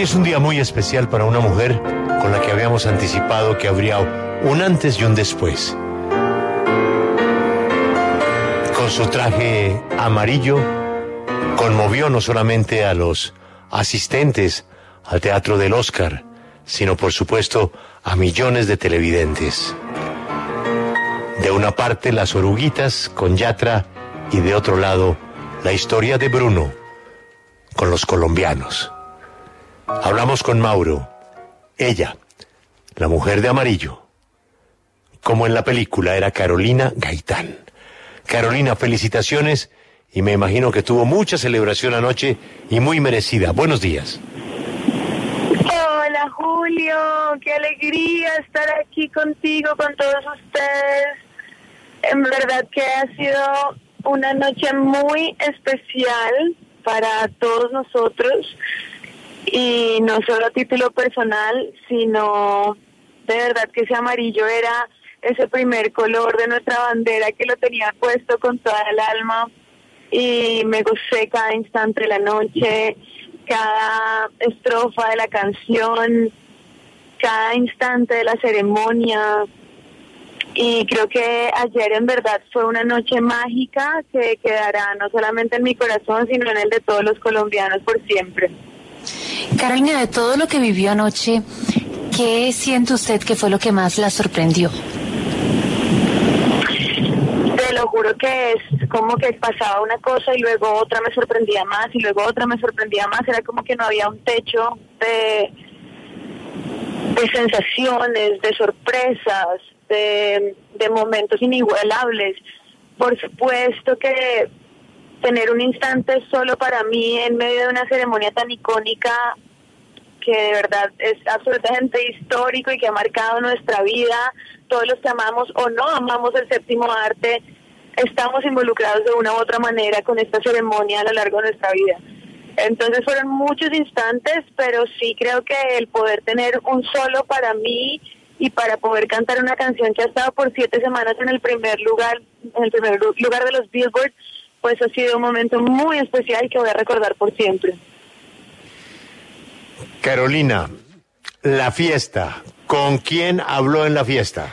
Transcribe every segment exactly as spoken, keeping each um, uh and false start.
es un día muy especial para una mujer con la que habíamos anticipado que habría un antes y un después. Con su traje amarillo, conmovió no solamente a los asistentes al Teatro del Oscar, sino por supuesto a millones de televidentes. De una parte las oruguitas con Yatra y de otro lado la historia de Bruno con los colombianos. Hablamos con Mauro, ella, la mujer de amarillo, como en la película era Carolina Gaitán. Carolina, felicitaciones y me imagino que tuvo mucha celebración anoche y muy merecida. Buenos días. Hola Julio, qué alegría estar aquí contigo, con todos ustedes. En verdad que ha sido una noche muy especial para todos nosotros y no solo a título personal, sino de verdad que ese amarillo era ese primer color de nuestra bandera que lo tenía puesto con toda el alma y me gocé cada instante de la noche, cada estrofa de la canción, cada instante de la ceremonia. Y creo que ayer en verdad fue una noche mágica que quedará no solamente en mi corazón, sino en el de todos los colombianos por siempre. Carolina, de todo lo que vivió anoche, ¿qué siente usted que fue lo que más la sorprendió? Te lo juro que es como que pasaba una cosa y luego otra me sorprendía más y luego otra me sorprendía más. Era como que no había un techo de, de sensaciones, de sorpresas, de, de momentos inigualables. Por supuesto que tener un instante solo para mí en medio de una ceremonia tan icónica que de verdad es absolutamente histórico y que ha marcado nuestra vida, todos los que amamos o no amamos el séptimo arte, estamos involucrados de una u otra manera con esta ceremonia a lo largo de nuestra vida. Entonces fueron muchos instantes, pero sí creo que el poder tener un solo para mí y para poder cantar una canción que ha estado por siete semanas en el primer lugar, en el primer lugar de los Billboard, pues ha sido un momento muy especial que voy a recordar por siempre. Carolina, la fiesta, ¿con quién habló en la fiesta?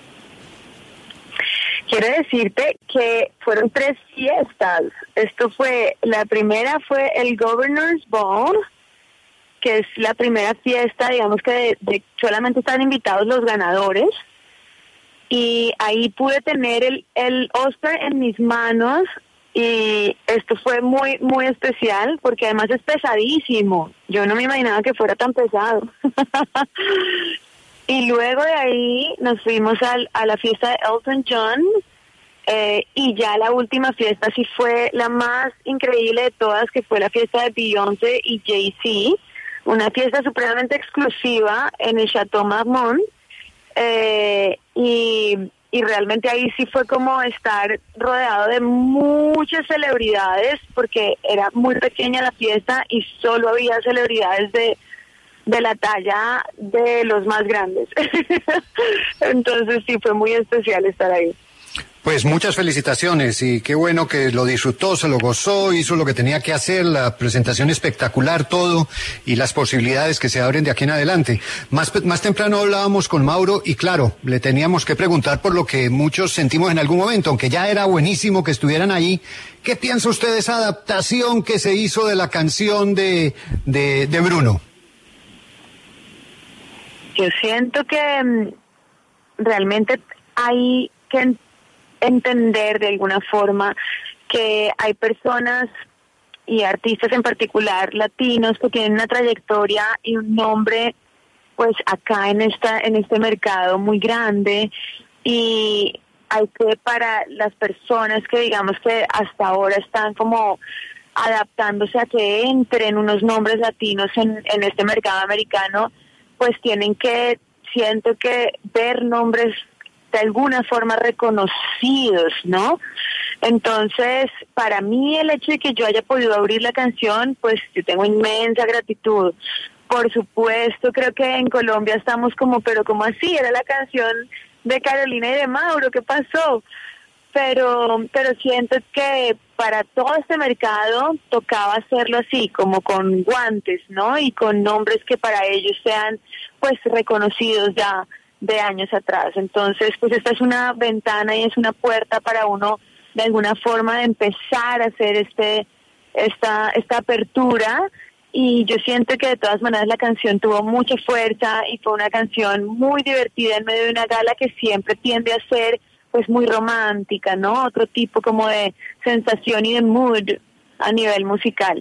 Quiero decirte que fueron tres fiestas. Esto fue, la primera fue el Governor's Ball, que es la primera fiesta, digamos que de, de, solamente están invitados los ganadores. Y ahí pude tener el, el Oscar en mis manos y esto fue muy, muy especial porque además es pesadísimo. Yo no me imaginaba que fuera tan pesado. Y luego de ahí nos fuimos al, a la fiesta de Elton John eh, y ya la última fiesta sí fue la más increíble de todas, que fue la fiesta de Beyoncé y Jay-Z, una fiesta supremamente exclusiva en el Chateau Marmont eh, y, y realmente ahí sí fue como estar rodeado de muchas celebridades porque era muy pequeña la fiesta y solo había celebridades de de la talla de los más grandes. Entonces sí, fue muy especial estar ahí. Pues muchas felicitaciones y qué bueno que lo disfrutó, se lo gozó, hizo lo que tenía que hacer, la presentación espectacular, todo, y las posibilidades que se abren de aquí en adelante. Más, más temprano hablábamos con Mauro y claro, le teníamos que preguntar por lo que muchos sentimos en algún momento, aunque ya era buenísimo que estuvieran ahí. ¿Qué piensa usted de esa adaptación que se hizo de la canción de, de, de Bruno? Yo siento que um, realmente hay que en- entender de alguna forma que hay personas y artistas en particular latinos que tienen una trayectoria y un nombre pues acá en esta en este mercado muy grande y hay que para las personas que digamos que hasta ahora están como adaptándose a que entren unos nombres latinos en, en este mercado americano, pues tienen que, siento que ver nombres de alguna forma reconocidos, ¿no? Entonces, para mí el hecho de que yo haya podido abrir la canción, pues yo tengo inmensa gratitud. Por supuesto, creo que en Colombia estamos como, pero como así, era la canción de Carolina y de Mauro, ¿qué pasó? pero pero siento que para todo este mercado tocaba hacerlo así, como con guantes, ¿no? Y con nombres que para ellos sean pues reconocidos ya de años atrás. Entonces, pues esta es una ventana y es una puerta para uno de alguna forma de empezar a hacer este esta esta apertura. Y yo siento que de todas maneras la canción tuvo mucha fuerza y fue una canción muy divertida en medio de una gala que siempre tiende a ser pues muy romántica, ¿no? Otro tipo como de sensación y de mood a nivel musical.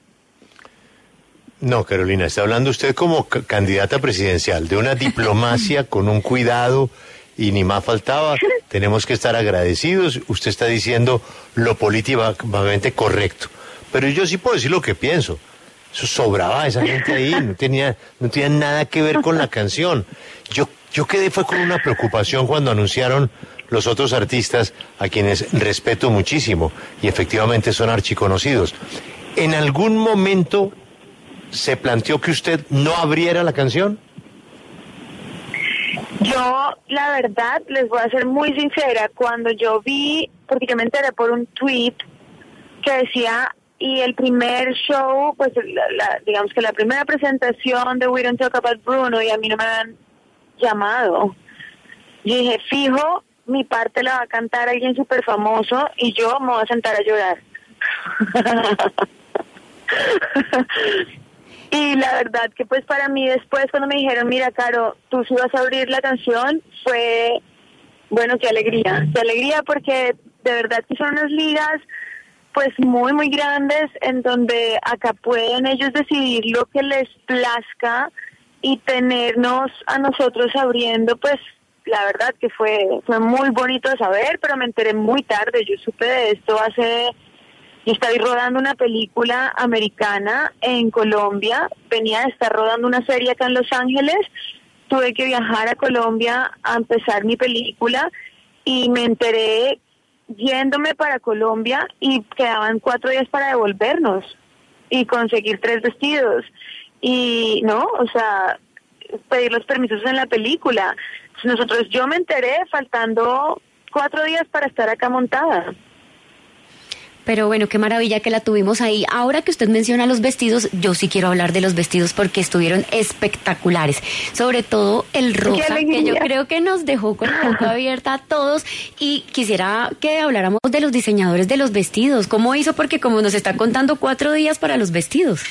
No, Carolina, está hablando usted como c- candidata presidencial, de una diplomacia con un cuidado y ni más faltaba. Tenemos que estar agradecidos. Usted está diciendo lo políticamente correcto. Pero yo sí puedo decir lo que pienso. Eso sobraba esa gente ahí, no tenía, no tenía nada que ver con la canción. Yo, yo quedé fue con una preocupación cuando anunciaron los otros artistas a quienes respeto muchísimo y efectivamente son archiconocidos. ¿En algún momento se planteó que usted no abriera la canción? Yo, la verdad, les voy a ser muy sincera, cuando yo vi, porque yo me enteré por un tweet que decía, y el primer show, pues la, la, digamos que la primera presentación de We Don't Talk About Bruno, y a mí no me han llamado. Yo dije, fijo, mi parte la va a cantar alguien súper famoso y yo me voy a sentar a llorar. Y la verdad que pues para mí después cuando me dijeron, mira Caro, tú sí vas a abrir la canción, fue, bueno, qué alegría, qué alegría porque de verdad que son unas ligas pues muy muy grandes en donde acá pueden ellos decidir lo que les plazca y tenernos a nosotros abriendo, pues la verdad que fue fue muy bonito de saber, pero me enteré muy tarde. Yo supe de esto hace, yo estaba rodando una película americana en Colombia, venía de estar rodando una serie acá en Los Ángeles, tuve que viajar a Colombia a empezar mi película y me enteré yéndome para Colombia y quedaban cuatro días para devolvernos y conseguir tres vestidos y no, o sea, pedir los permisos en la película. Nosotros, yo me enteré faltando cuatro días para estar acá montada. Pero bueno, qué maravilla que la tuvimos ahí. Ahora que usted menciona los vestidos, yo sí quiero hablar de los vestidos porque estuvieron espectaculares. Sobre todo el rosa, que yo creo que nos dejó con la boca abierta a todos. Y quisiera que habláramos de los diseñadores de los vestidos. ¿Cómo hizo? Porque como nos está contando, cuatro días para los vestidos.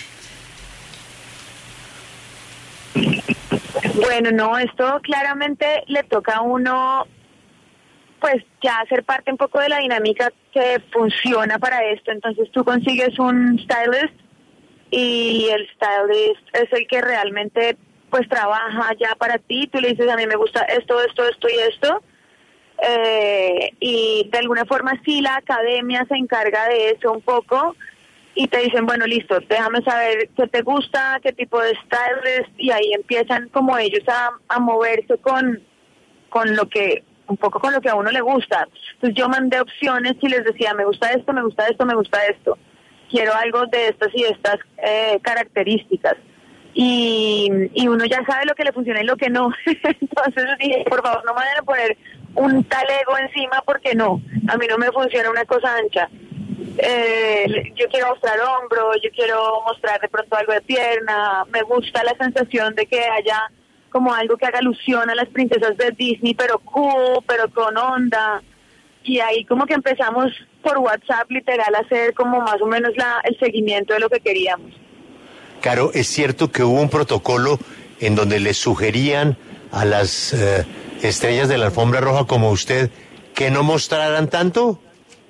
Bueno, no, esto claramente le toca a uno pues ya hacer parte un poco de la dinámica que funciona para esto. Entonces tú consigues un stylist y el stylist es el que realmente pues trabaja ya para ti. Tú le dices, a mí me gusta esto, esto, esto y esto. Eh, y de alguna forma sí la academia se encarga de eso un poco y te dicen, bueno, listo, déjame saber qué te gusta, qué tipo de stylist, y ahí empiezan como ellos a, a moverse con, con lo que un poco con lo que a uno le gusta. Entonces yo mandé opciones y les decía, me gusta esto, me gusta esto, me gusta esto. Quiero algo de estas y estas eh, características. Y, y uno ya sabe lo que le funciona y lo que no. Entonces dije, por favor, no me vayan a poner un talego encima porque no. A mí no me funciona una cosa ancha. Eh, yo quiero mostrar hombro, yo quiero mostrar de pronto algo de pierna. Me gusta la sensación de que haya como algo que haga alusión a las princesas de Disney, pero cool, pero con onda. Y ahí como que empezamos por WhatsApp literal a hacer como más o menos la, el seguimiento de lo que queríamos. Caro, ¿es cierto que hubo un protocolo en donde les sugerían a las eh, estrellas de la alfombra roja como usted que no mostraran tanto?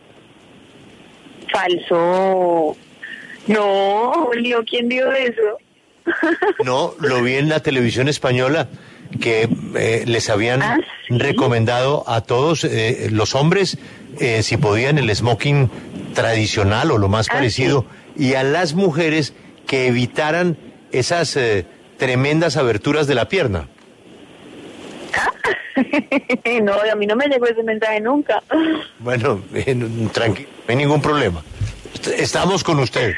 Falso. No, Julio, ¿quién dijo eso? No, lo vi en la televisión española que eh, les habían ¿Ah, sí? recomendado a todos eh, los hombres eh, si podían el smoking tradicional o lo más ¿Ah, parecido sí? Y a las mujeres que evitaran esas eh, tremendas aberturas de la pierna. ¿Ah? No, a mí no me llegó ese mensaje nunca. Bueno, eh, tranquilo, no hay ningún problema. Estamos con usted.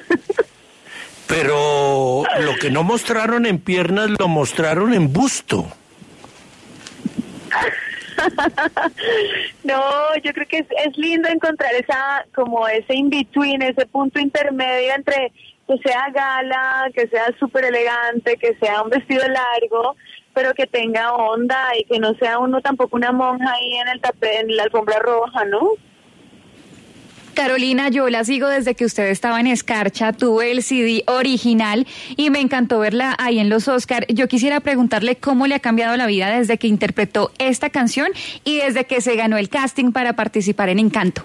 Pero lo que no mostraron en piernas lo mostraron en busto. No, yo creo que es, es lindo encontrar esa, como ese in-between, ese punto intermedio entre que sea gala, que sea súper elegante, que sea un vestido largo, pero que tenga onda y que no sea uno tampoco una monja ahí en el tapete, en la alfombra roja, ¿no? Carolina, yo la sigo desde que usted estaba en Escarcha, tuve el C D original y me encantó verla ahí en los Oscar. Yo quisiera preguntarle cómo le ha cambiado la vida desde que interpretó esta canción y desde que se ganó el casting para participar en Encanto.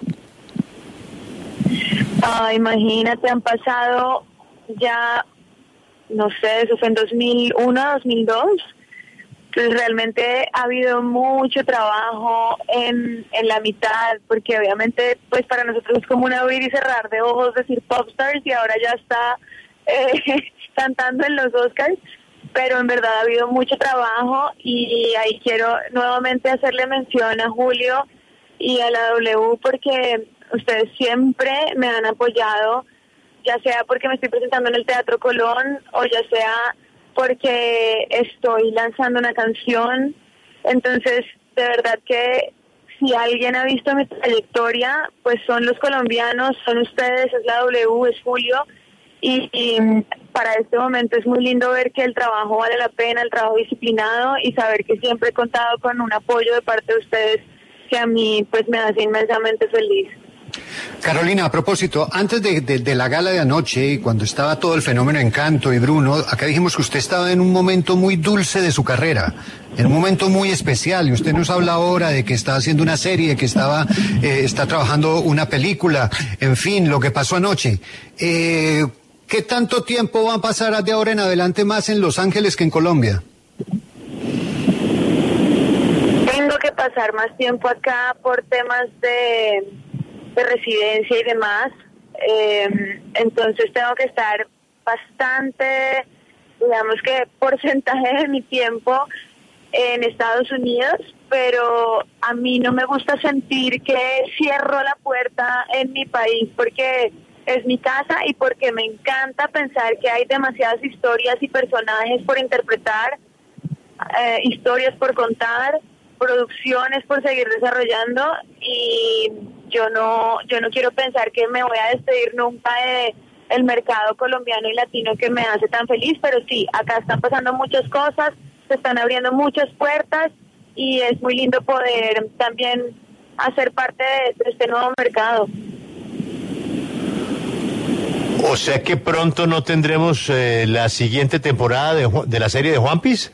Ah, imagínate, han pasado ya, no sé, eso fue en dos mil uno, dos mil dos. Entonces realmente ha habido mucho trabajo en, en la mitad, porque obviamente pues para nosotros es como un abrir y cerrar de ojos decir Popstars y ahora ya está eh, cantando en los Oscars, pero en verdad ha habido mucho trabajo y ahí quiero nuevamente hacerle mención a Julio y a la W porque ustedes siempre me han apoyado, ya sea porque me estoy presentando en el Teatro Colón o ya sea porque estoy lanzando una canción. Entonces, de verdad que si alguien ha visto mi trayectoria, pues son los colombianos, son ustedes, es la W, es Julio, y, y para este momento es muy lindo ver que el trabajo vale la pena, el trabajo disciplinado, y saber que siempre he contado con un apoyo de parte de ustedes que a mí pues me hace inmensamente feliz. Carolina, a propósito, antes de, de, de la gala de anoche, cuando estaba todo el fenómeno Encanto y Bruno, acá dijimos que usted estaba en un momento muy dulce de su carrera, en un momento muy especial, y usted nos habla ahora de que está haciendo una serie, de que estaba, eh, está trabajando una película, en fin, lo que pasó anoche. Eh, ¿Qué tanto tiempo va a pasar de ahora en adelante más en Los Ángeles que en Colombia? Tengo que pasar más tiempo acá por temas de... de residencia y demás, eh, entonces tengo que estar bastante, digamos que porcentaje de mi tiempo en Estados Unidos, pero a mí no me gusta sentir que cierro la puerta en mi país porque es mi casa y porque me encanta pensar que hay demasiadas historias y personajes por interpretar, eh, historias por contar, producciones por seguir desarrollando y yo no yo no quiero pensar que me voy a despedir nunca de el mercado colombiano y latino que me hace tan feliz, pero sí, acá están pasando muchas cosas, se están abriendo muchas puertas y es muy lindo poder también hacer parte de, de este nuevo mercado. O sea que pronto no tendremos eh, la siguiente temporada de, de la serie de One Piece.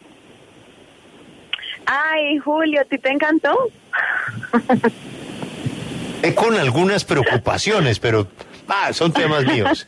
Ay, Julio, ¿a ti te encantó? Eh, con algunas preocupaciones, pero ah, son temas míos.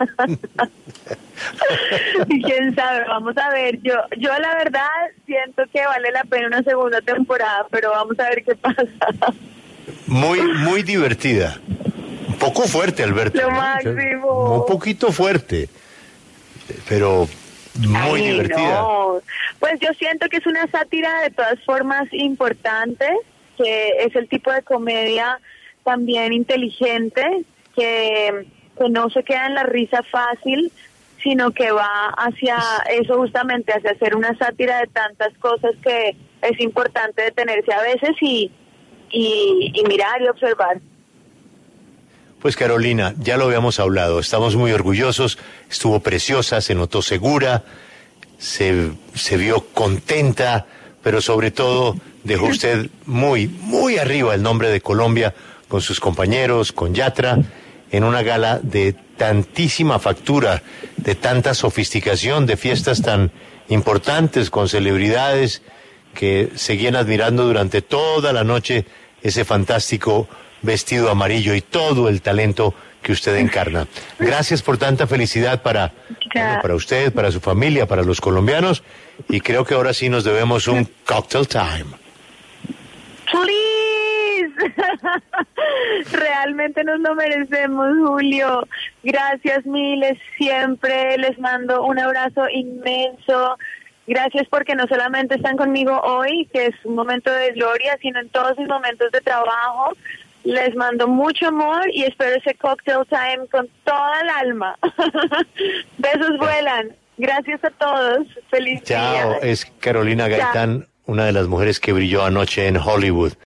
Quién sabe, vamos a ver. Yo, yo la verdad siento que vale la pena una segunda temporada, pero vamos a ver qué pasa. Muy, muy divertida. Un poco fuerte, Alberto. Lo ¿no? máximo. Un poquito fuerte, pero muy Ay, divertida. No. Pues yo siento que es una sátira de todas formas importante, que es el tipo de comedia también inteligente, que, que no se queda en la risa fácil, sino que va hacia eso justamente, hacia hacer una sátira de tantas cosas que es importante detenerse a veces y, y, y mirar y observar. Pues Carolina, ya lo habíamos hablado, estamos muy orgullosos, estuvo preciosa, se notó segura, se, se vio contenta, pero sobre todo dejó usted muy, muy arriba el nombre de Colombia con sus compañeros, con Yatra, en una gala de tantísima factura, de tanta sofisticación, de fiestas tan importantes con celebridades que seguían admirando durante toda la noche ese fantástico vestido amarillo y todo el talento que usted encarna. Gracias por tanta felicidad para, bueno, para usted, para su familia, para los colombianos, y creo que ahora sí nos debemos un cocktail time. Please. Realmente nos lo merecemos, Julio. Gracias miles, siempre les mando un abrazo inmenso. Gracias porque no solamente están conmigo hoy, que es un momento de gloria, sino en todos sus momentos de trabajo. Les mando mucho amor y espero ese cocktail time con toda el alma. Besos vuelan. Gracias a todos. Feliz Chao, día. es Carolina Gaitán. Chao. una de las mujeres que brilló anoche en Hollywood.